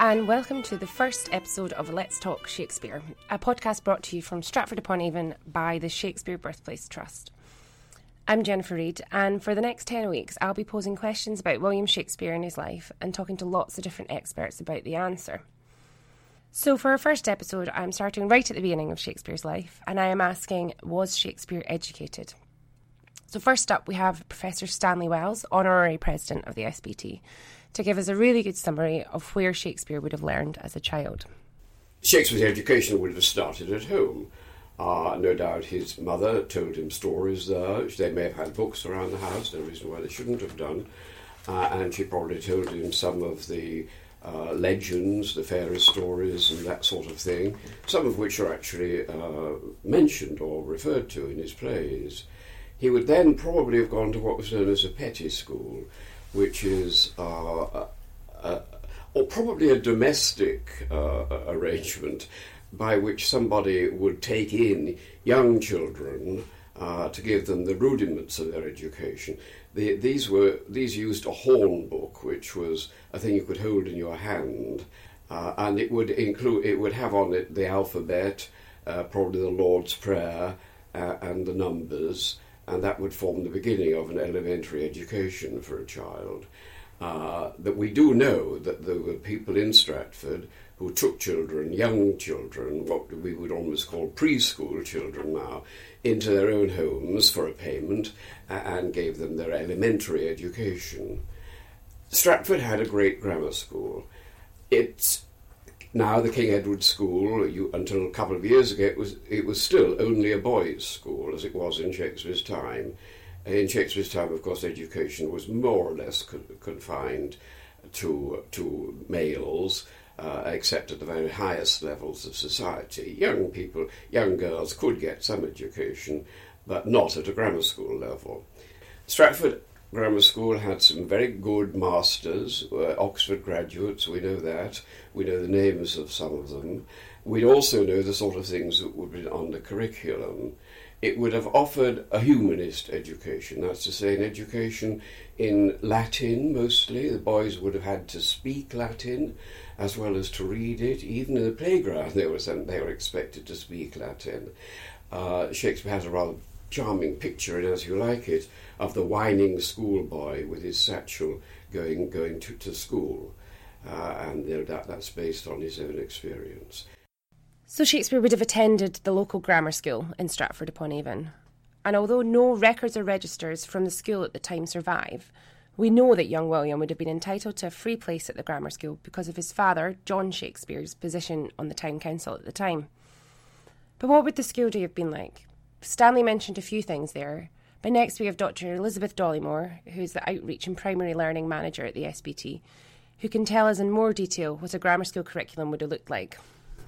and welcome to the first episode of Let's Talk Shakespeare, a podcast brought to you from Stratford-upon-Avon by the Shakespeare Birthplace Trust. I'm Jennifer Reid, and for the next 10 weeks I'll be posing questions about William Shakespeare and his life and talking to lots of different experts about the answer. So for our first episode, I'm starting right at the beginning of Shakespeare's life, and I am asking, was Shakespeare educated? So first up, we have Professor Stanley Wells, Honorary President of the SBT, to give us a really good summary of where Shakespeare would have learned as a child. Shakespeare's education would have started at home. No doubt his mother told him stories there. They may have had books around the house, no reason why they shouldn't have done. And she probably told him some of the legends, the fairy stories and that sort of thing, some of which are actually mentioned or referred to in his plays. He would then probably have gone to what was known as a petty school, which is or probably a domestic arrangement by which somebody would take in young children to give them the rudiments of their education. These used a horn book, which was a thing you could hold in your hand, and it would have on it the alphabet, probably the Lord's Prayer, and the numbers. And that would form the beginning of an elementary education for a child. That we do know that there were people in Stratford who took children, young children, what we would almost call preschool children now, into their own homes for a payment and gave them their elementary education. Stratford had a great grammar school. It's now the King Edward School. Until a couple of years ago, it was still only a boys' school, as it was in Shakespeare's time. In Shakespeare's time, of course, education was more or less confined to males, except at the very highest levels of society. Young girls could get some education, but not at a grammar school level. Stratford Grammar School had some very good masters, Oxford graduates, we know that. We know the names of some of them. We also know the sort of things that would be on the curriculum. It would have offered a humanist education, that's to say an education in Latin mostly. The boys would have had to speak Latin as well as to read it. Even in the playground they were expected to speak Latin. Shakespeare has a rather charming picture, in As You Like It, of the whining schoolboy with his satchel going to school. And that's based on his own experience. So Shakespeare would have attended the local grammar school in Stratford-upon-Avon. And although no records or registers from the school at the time survive, we know that young William would have been entitled to a free place at the grammar school because of his father, John Shakespeare's position on the town council at the time. But what would the school day have been like? Stanley mentioned a few things there, but next we have Dr. Elizabeth Dollymore, who's the Outreach and Primary Learning Manager at the SBT, who can tell us in more detail what a grammar school curriculum would have looked like.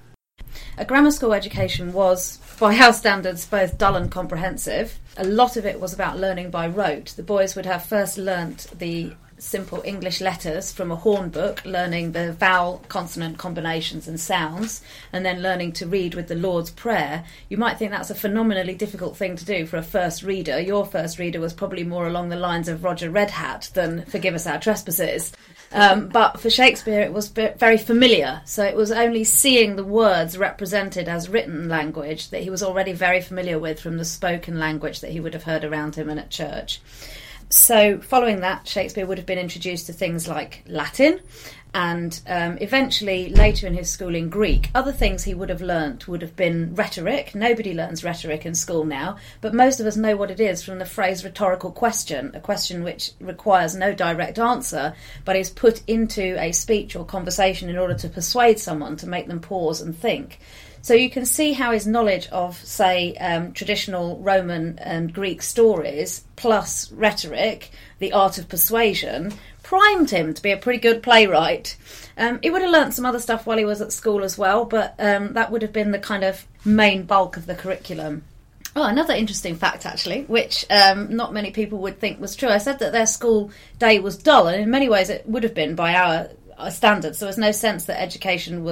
A grammar school education was, by our standards, both dull and comprehensive. A lot of it was about learning by rote. The boys would have first learnt the simple English letters from a horn book, learning the vowel consonant combinations and sounds, and then learning to read with the Lord's Prayer. You might think that's a phenomenally difficult thing to do for a first reader. Your first reader was probably more along the lines of Roger Redhat than Forgive Us Our Trespasses. But for Shakespeare it was very familiar, so it was only seeing the words represented as written language that he was already very familiar with from the spoken language that he would have heard around him and at church. So following that, Shakespeare would have been introduced to things like Latin and eventually later in his schooling Greek. Other things he would have learnt would have been rhetoric. Nobody learns rhetoric in school now, but most of us know what it is from the phrase rhetorical question, a question which requires no direct answer but is put into a speech or conversation in order to persuade someone, to make them pause and think. So you can see how his knowledge of, say, traditional Roman and Greek stories, plus rhetoric, the art of persuasion, primed him to be a pretty good playwright. He would have learnt some other stuff while he was at school as well, but that would have been the kind of main bulk of the curriculum. Oh, another interesting fact, actually, which not many people would think was true. I said that their school day was dull, and in many ways it would have been by our standards. There was no sense that education was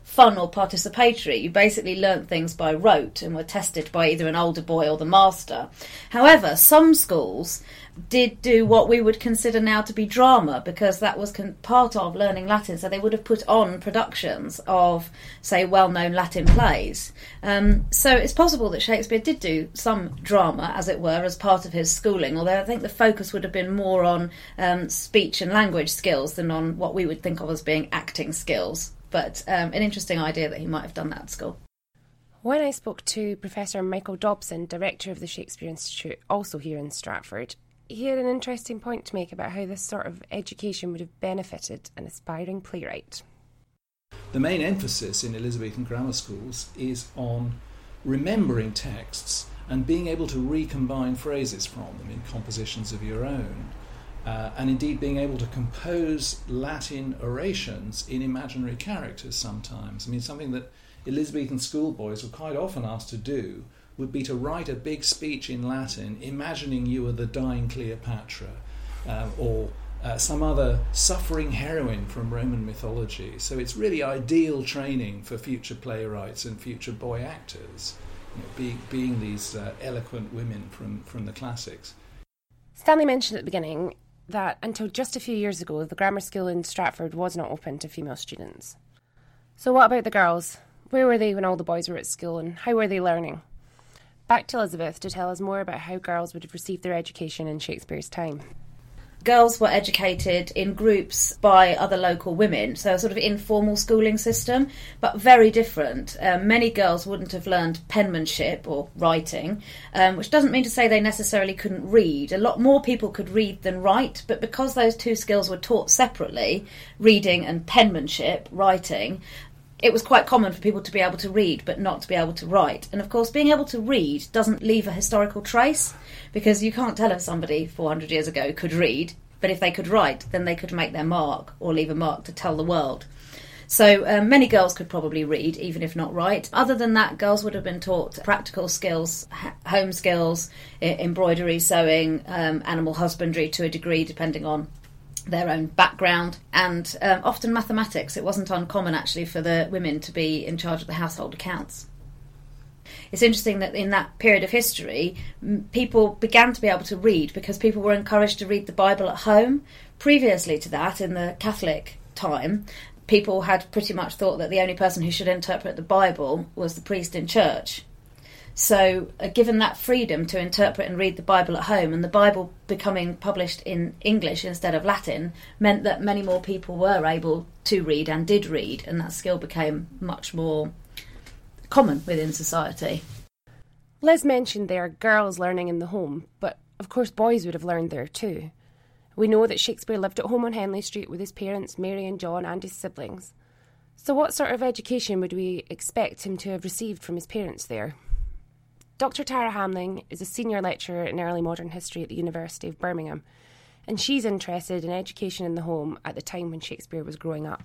fun or participatory. You basically learnt things by rote and were tested by either an older boy or the master. However, some schools did do what we would consider now to be drama, because that was part of learning Latin. So they would have put on productions of, say, well-known Latin plays. So it's possible that Shakespeare did do some drama, as it were, as part of his schooling, although I think the focus would have been more on speech and language skills than on what we would think of as being acting skills. But an interesting idea that he might have done that at school. When I spoke to Professor Michael Dobson, director of the Shakespeare Institute, also here in Stratford, he had an interesting point to make about how this sort of education would have benefited an aspiring playwright. The main emphasis in Elizabethan grammar schools is on remembering texts and being able to recombine phrases from them in compositions of your own. And indeed being able to compose Latin orations in imaginary characters sometimes. I mean, something that Elizabethan schoolboys were quite often asked to do would be to write a big speech in Latin, imagining you were the dying Cleopatra, or some other suffering heroine from Roman mythology. So it's really ideal training for future playwrights and future boy actors, being these eloquent women from the classics. Stanley mentioned at the beginning that until just a few years ago, the grammar school in Stratford was not open to female students. So what about the girls? Where were they when all the boys were at school, and how were they learning? Back to Elizabeth to tell us more about how girls would have received their education in Shakespeare's time. Girls were educated in groups by other local women, so a sort of informal schooling system, but very different. Many girls wouldn't have learned penmanship or writing, which doesn't mean to say they necessarily couldn't read. A lot more people could read than write, but because those two skills were taught separately, reading and penmanship, writing, it was quite common for people to be able to read but not to be able to write. And of course, being able to read doesn't leave a historical trace, because you can't tell if somebody 400 years ago could read, but if they could write, then they could make their mark or leave a mark to tell the world. So many girls could probably read, even if not write. Other than that, girls would have been taught practical skills, home skills, embroidery, sewing, animal husbandry to a degree, depending on their own background, and often mathematics. It wasn't uncommon actually for the women to be in charge of the household accounts. It's interesting that in that period of history, people began to be able to read because people were encouraged to read the Bible at home. Previously to that, in the Catholic time, people had pretty much thought that the only person who should interpret the Bible was the priest in church. So given that freedom to interpret and read the Bible at home, and the Bible becoming published in English instead of Latin, meant that many more people were able to read and did read, and that skill became much more common within society. Liz mentioned there are girls learning in the home, but of course boys would have learned there too. We know that Shakespeare lived at home on Henley Street with his parents, Mary and John, and his siblings. So what sort of education would we expect him to have received from his parents there? Dr. Tara Hamling is a senior lecturer in early modern history at the University of Birmingham, and she's interested in education in the home at the time when Shakespeare was growing up.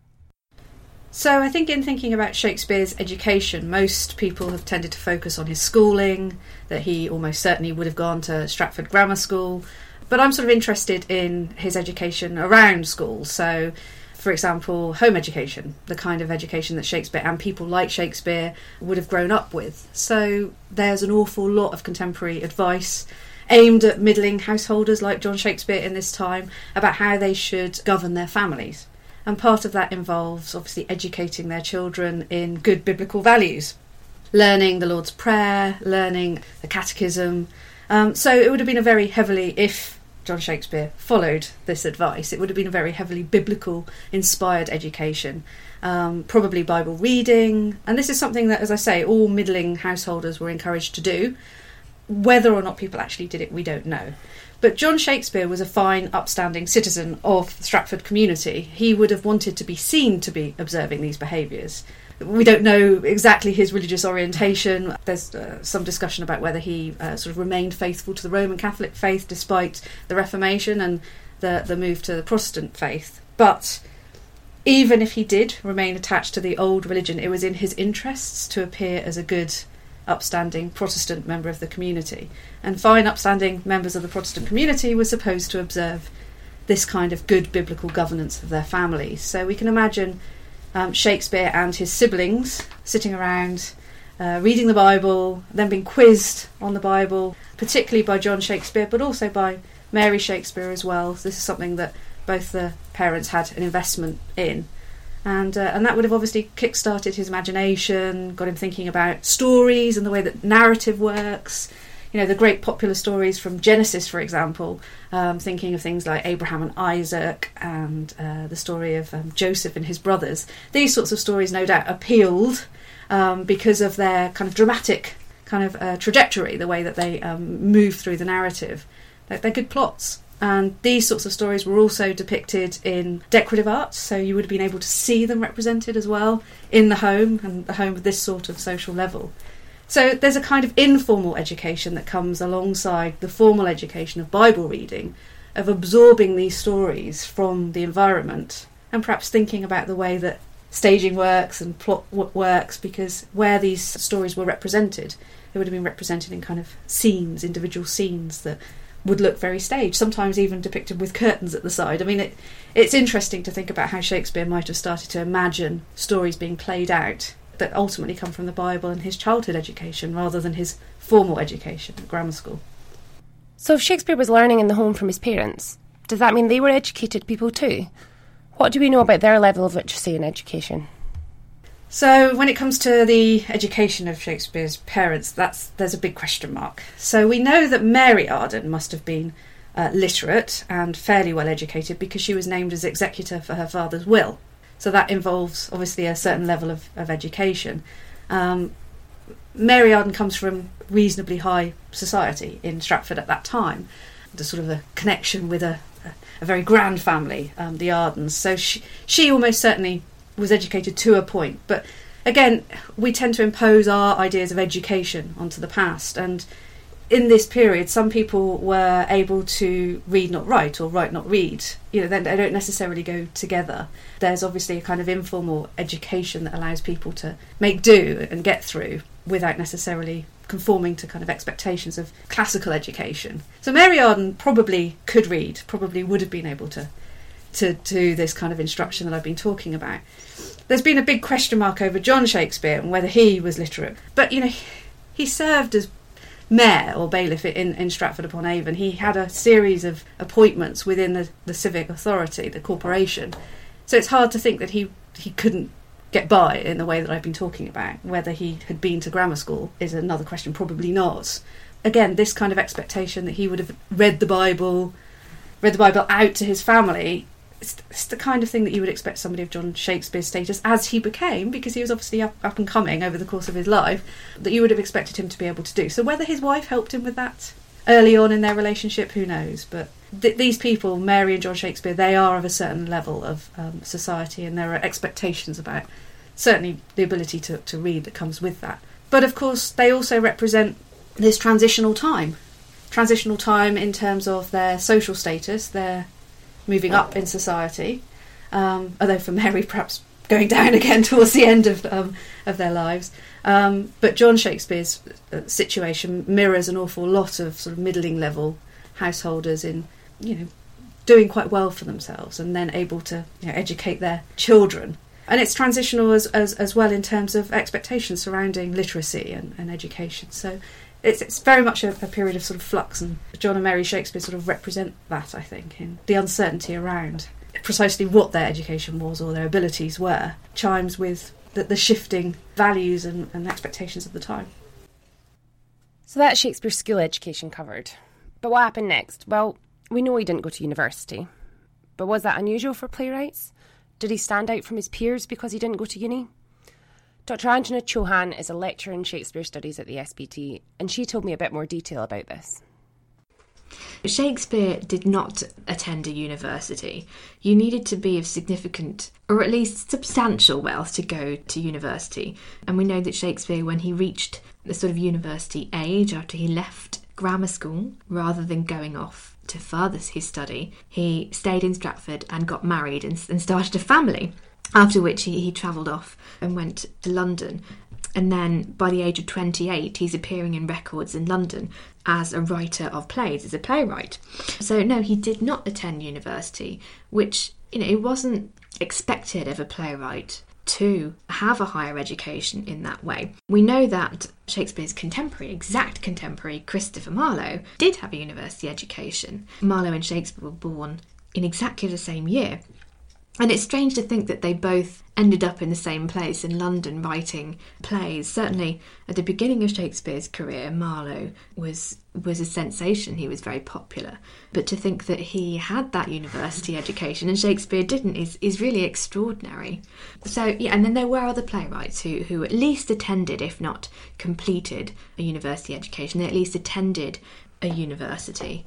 So I think in thinking about Shakespeare's education, most people have tended to focus on his schooling, that he almost certainly would have gone to Stratford Grammar School, but I'm sort of interested in his education around school. So, for example, home education, the kind of education that Shakespeare and people like Shakespeare would have grown up with. So there's an awful lot of contemporary advice aimed at middling householders like John Shakespeare in this time about how they should govern their families. And part of that involves obviously educating their children in good biblical values, learning the Lord's Prayer, learning the Catechism. So it would have been a very heavily, if John Shakespeare followed this advice, it would have been a very heavily biblical inspired education, probably Bible reading, and this is something that, as I say, all middling householders were encouraged to do. Whether or not people actually did it, we don't know. But John Shakespeare was a fine, upstanding citizen of the Stratford community. He would have wanted to be seen to be observing these behaviours. We don't know exactly his religious orientation. There's some discussion about whether he sort of remained faithful to the Roman Catholic faith despite the Reformation and the move to the Protestant faith. But even if he did remain attached to the old religion, it was in his interests to appear as a good, upstanding Protestant member of the community. And fine, upstanding members of the Protestant community were supposed to observe this kind of good biblical governance of their families. So we can imagine Shakespeare and his siblings sitting around reading the Bible, then being quizzed on the Bible, particularly by John Shakespeare, but also by Mary Shakespeare as well. So this is something that both the parents had an investment in. And that would have obviously kick-started his imagination, got him thinking about stories and the way that narrative works. You know, the great popular stories from Genesis, for example, thinking of things like Abraham and Isaac and the story of Joseph and his brothers. These sorts of stories no doubt appealed because of their kind of dramatic kind of trajectory, the way that they move through the narrative. They're good plots. And these sorts of stories were also depicted in decorative arts, so you would have been able to see them represented as well in the home, and the home of this sort of social level. So there's a kind of informal education that comes alongside the formal education of Bible reading, of absorbing these stories from the environment, and perhaps thinking about the way that staging works and plot works, because where these stories were represented, they would have been represented in kind of scenes, individual scenes that would look very staged, sometimes even depicted with curtains at the side. I mean, it's interesting to think about how Shakespeare might have started to imagine stories being played out that ultimately come from the Bible and his childhood education rather than his formal education at grammar school. So if Shakespeare was learning in the home from his parents, does that mean they were educated people too? What do we know about their level of literacy and education? So when it comes to the education of Shakespeare's parents, there's a big question mark. So we know that Mary Arden must have been literate and fairly well educated because she was named as executor for her father's will. So that involves obviously a certain level of education. Mary Arden comes from reasonably high society in Stratford at that time. There's sort of a connection with a very grand family, the Ardens. So she almost certainly was educated to a point, but again, we tend to impose our ideas of education onto the past, and in this period some people were able to read not write or write not read. You know, they don't necessarily go together. There's obviously a kind of informal education that allows people to make do and get through without necessarily conforming to kind of expectations of classical education. So Mary Arden probably could read, probably would have been able to do this kind of instruction that I've been talking about. There's been a big question mark over John Shakespeare and whether he was literate. But, you know, he served as mayor or bailiff in Stratford-upon-Avon. He had a series of appointments within the civic authority, the corporation. So it's hard to think that he couldn't get by in the way that I've been talking about. Whether he had been to grammar school is another question, probably not. Again, this kind of expectation that he would have read the Bible out to his family, it's the kind of thing that you would expect somebody of John Shakespeare's status, as he became, because he was obviously up and coming over the course of his life, that you would have expected him to be able to do. So whether his wife helped him with that early on in their relationship, who knows? But these people, Mary and John Shakespeare, they are of a certain level of society, and there are expectations about certainly the ability to read that comes with that. But of course, they also represent this transitional time in terms of their social status, their moving up in society, although for Mary perhaps going down again towards the end of their lives. But John Shakespeare's situation mirrors an awful lot of sort of middling level householders in, you know, doing quite well for themselves and then able to, you know, educate their children. And it's transitional as well in terms of expectations surrounding literacy and education. So it's very much a period of sort of flux, and John and Mary Shakespeare sort of represent that, I think, in the uncertainty around precisely what their education was or their abilities were, chimes with the shifting values and expectations of the time. So that's Shakespeare's school education covered. But what happened next? Well, we know he didn't go to university. But was that unusual for playwrights? Did he stand out from his peers because he didn't go to uni? Dr. Anjana Chauhan is a lecturer in Shakespeare Studies at the SPT, and she told me a bit more detail about this. Shakespeare did not attend a university. You needed to be of significant, or at least substantial wealth to go to university. And we know that Shakespeare, when he reached the sort of university age after he left grammar school, rather than going off to further his study, he stayed in Stratford and got married and started a family. After which he travelled off and went to London. And then by the age of 28, he's appearing in records in London as a writer of plays, as a playwright. So no, he did not attend university, which, you know, it wasn't expected of a playwright. to have a higher education in that way. We know that Shakespeare's exact contemporary, Christopher Marlowe, did have a university education. Marlowe and Shakespeare were born in exactly the same year. And it's strange to think that they both ended up in the same place in London writing plays. Certainly at the beginning of Shakespeare's career, Marlowe was a sensation. He was very popular. But to think that he had that university education and Shakespeare didn't is really extraordinary. So, yeah, and then there were other playwrights who at least attended, if not completed, a university education. They at least attended a university.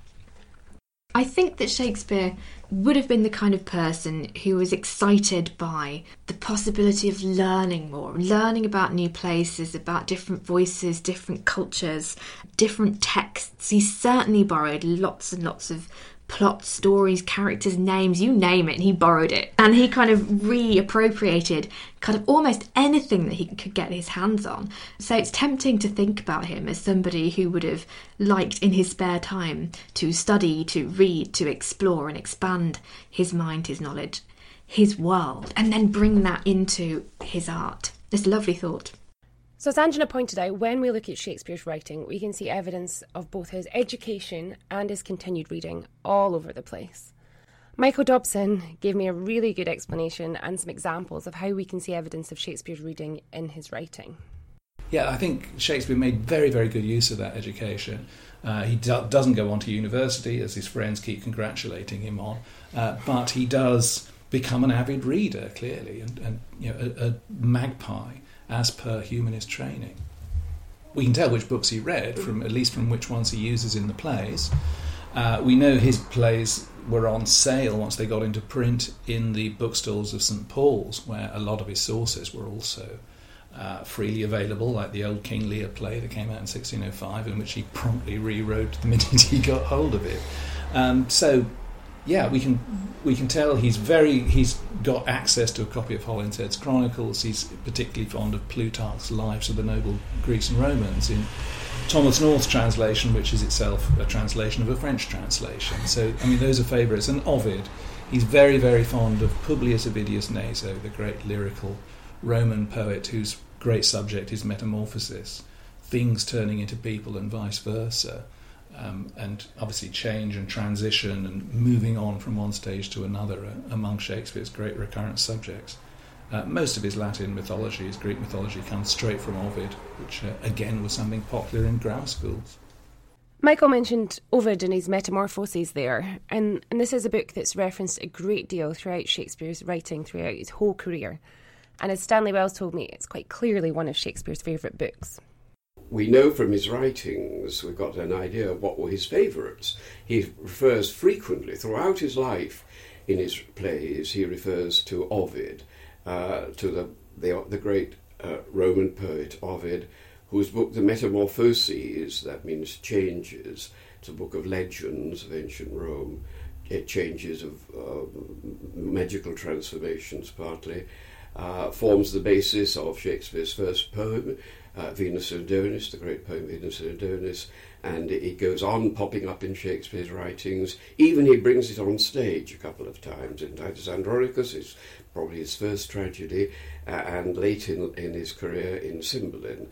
I think that Shakespeare would have been the kind of person who was excited by the possibility of learning more, learning about new places, about different voices, different cultures, different texts. He certainly borrowed lots and lots of plots, stories, characters, names, you name it, he borrowed it. And he kind of reappropriated kind of almost anything that he could get his hands on. So it's tempting to think about him as somebody who would have liked in his spare time to study, to read, to explore and expand his mind, his knowledge, his world, and then bring that into his art. It's a lovely thought. So as Angela pointed out, when we look at Shakespeare's writing, we can see evidence of both his education and his continued reading all over the place. Michael Dobson gave me a really good explanation and some examples of how we can see evidence of Shakespeare's reading in his writing. Yeah, I think Shakespeare made very, very good use of that education. He doesn't go on to university, as his friends keep congratulating him on, but he does become an avid reader, clearly, and a magpie, as per humanist training. We can tell which books he read, at least from which ones he uses in the plays. We know his plays were on sale once they got into print in the bookstores of St Paul's, where a lot of his sources were also freely available, like the old King Lear play that came out in 1605, in which he promptly rewrote the minute he got hold of it. So, yeah, we can tell he's got access to a copy of Holinshed's Chronicles. He's particularly fond of Plutarch's Lives of the Noble Greeks and Romans in Thomas North's translation, which is itself a translation of a French translation. So, I mean, those are favourites. And Ovid, he's very, very fond of Publius Ovidius Naso, the great lyrical Roman poet whose great subject is metamorphosis, things turning into people and vice versa. And obviously change and transition and moving on from one stage to another among Shakespeare's great recurrent subjects. Most of his Latin mythology, his Greek mythology, comes straight from Ovid, which again was something popular in grammar schools. Michael mentioned Ovid and his Metamorphoses there, and this is a book that's referenced a great deal throughout Shakespeare's writing throughout his whole career. And as Stanley Wells told me, it's quite clearly one of Shakespeare's favourite books. We know from his writings, we've got an idea of what were his favourites. He refers frequently, throughout his life, in his plays, he refers to Ovid, to the great Roman poet Ovid, whose book, The Metamorphoses, that means changes, it's a book of legends of ancient Rome, changes of magical transformations partly, forms the basis of Shakespeare's first poem, Venus and Adonis, the great poem Venus and Adonis, and it goes on popping up in Shakespeare's writings. Even he brings it on stage a couple of times in Titus Andronicus, it's probably his first tragedy, and late in his career in Cymbeline,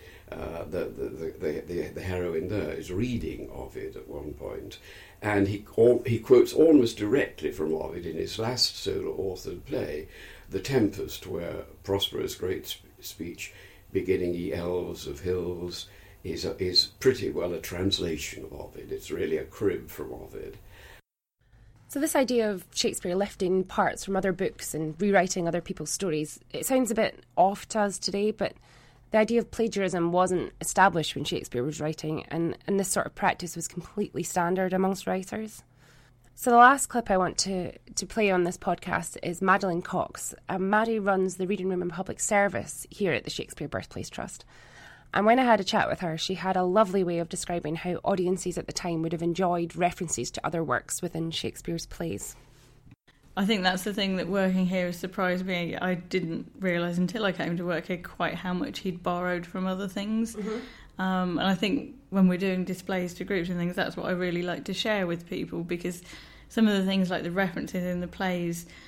the heroine there is reading Ovid at one point, and he quotes almost directly from Ovid in his last solo-authored play, The Tempest, where Prospero's great speech, beginning ye elves of hills, is pretty well a translation of Ovid. It's really a crib from Ovid. So this idea of Shakespeare lifting parts from other books and rewriting other people's stories, it sounds a bit off to us today, but the idea of plagiarism wasn't established when Shakespeare was writing, and this sort of practice was completely standard amongst writers. So the last clip I want to play on this podcast is Madeleine Cox. Maddie runs the Reading Room and Public Service here at the Shakespeare Birthplace Trust. And when I had a chat with her, she had a lovely way of describing how audiences at the time would have enjoyed references to other works within Shakespeare's plays. I think that's the thing that working here has surprised me. I didn't realise until I came to work here quite how much he'd borrowed from other things. Mm-hmm. And I think when we're doing displays to groups and things, that's what I really like to share with people, because some of the things like the references in the plays,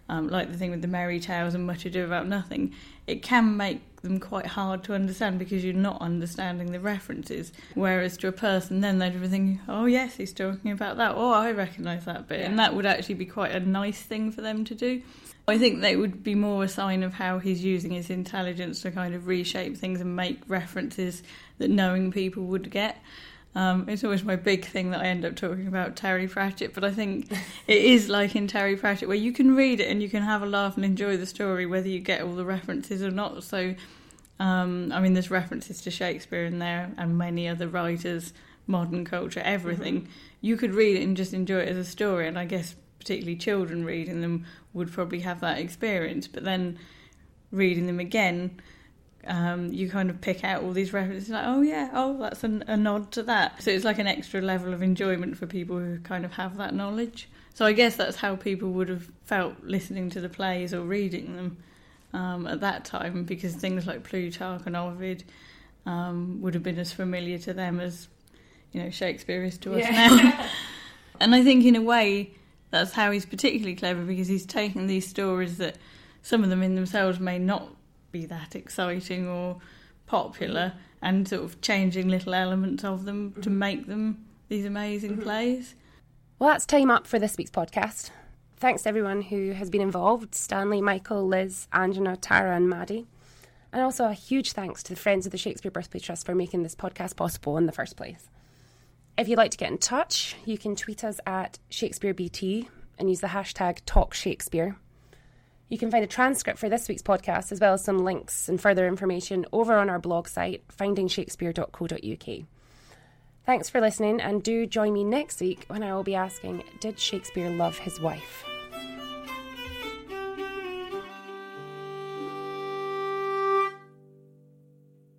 like the thing with the Merry Tales and Much Ado About Nothing, it can make them quite hard to understand because you're not understanding the references. Whereas to a person, then they'd be thinking, oh yes, he's talking about that. Oh, I recognise that bit. Yeah. And that would actually be quite a nice thing for them to do. I think that would be more a sign of how he's using his intelligence to kind of reshape things and make references that knowing people would get. It's always my big thing that I end up talking about Terry Pratchett, but I think it is like in Terry Pratchett where you can read it and you can have a laugh and enjoy the story whether you get all the references or not. So, I mean, there's references to Shakespeare in there and many other writers, modern culture, everything. Mm-hmm. You could read it and just enjoy it as a story, and I guess particularly children reading them would probably have that experience, but then reading them again, you kind of pick out all these references like, oh yeah, oh that's a nod to that. So it's like an extra level of enjoyment for people who kind of have that knowledge. So I guess that's how people would have felt listening to the plays or reading them at that time, because things like Plutarch and Ovid would have been as familiar to them as, you know, Shakespeare is to us now. And I think in a way that's how he's particularly clever, because he's taken these stories that some of them in themselves may not be that exciting or popular, and sort of changing little elements of them to make them these amazing plays. Well, that's time up for this week's podcast. Thanks to everyone who has been involved: Stanley, Michael, Liz, Angela, Tara and Maddie. And also a huge thanks to the Friends of the Shakespeare Birthplace Trust for making this podcast possible in the first place. If you'd like to get in touch, you can tweet us at ShakespeareBT and use the hashtag TalkShakespeare. You can find a transcript for this week's podcast, as well as some links and further information, over on our blog site, findingshakespeare.co.uk. Thanks for listening, and do join me next week when I will be asking, did Shakespeare love his wife?